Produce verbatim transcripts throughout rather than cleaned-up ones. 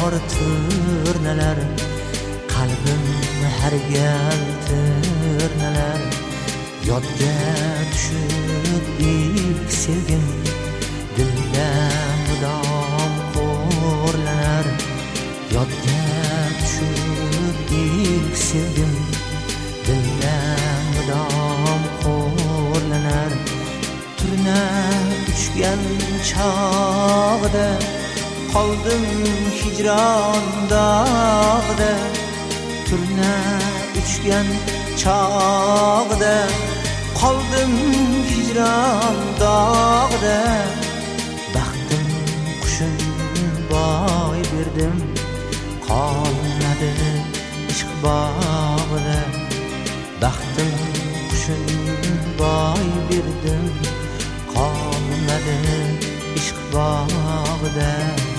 qator turnalar, qalbim har gal turnalar, yodga tushib ilk sevgim, dilda mudom qo'rlanar, yodga tushib ilk sevgim, dilda mudom qo'rlanar. Turna uchgan chog'da qoldim hijron dog'da, turna uchgan chog'da qoldim hijron dog'da, baxtim qushim boy berdim, qolmadi ishq bog'da, baxtim qushim boy berdim, qolmadi ishq bog'da.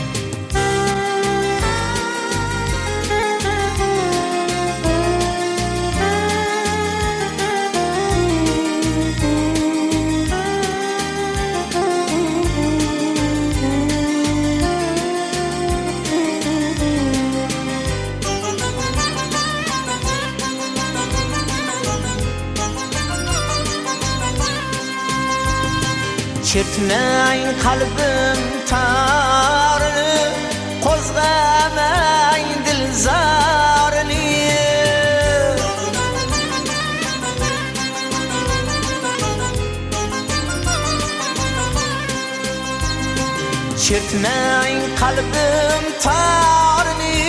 Chertmang qalbim tarini, qo'zg'amang dilzorini. Chertmang qalbim tarini,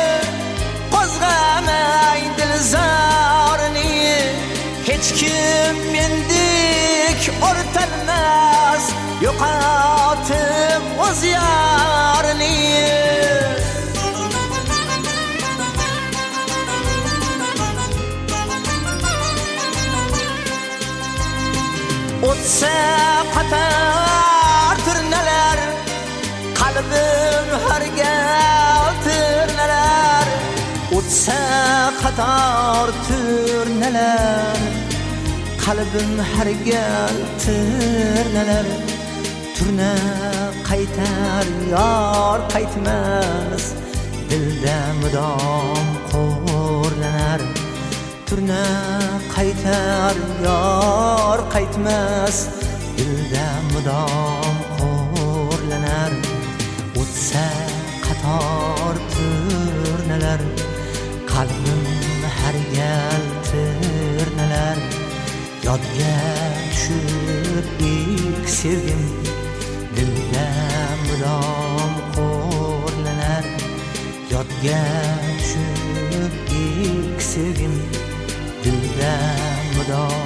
qo'zg'amang dilzorini. Hech kim mendek o'rtanmas, yo'qotib o'z yorini. O'tsa qator turnalar, qalbim har gal turnalar, o'tsa qator turnalar, qalbim har gal turnalar. Turna qaytar yor qaytmas, dilda mudom qo'rlanar. Turna qaytar yor qaytmas, dilda mudom qo'rlanar. O'tsa qator turnalar, qalbim har gal turnalar, yodga tushib ilk sevgim, dilda mudom qo'rlanar, yodga tushib ilk sevgim, dilda mudom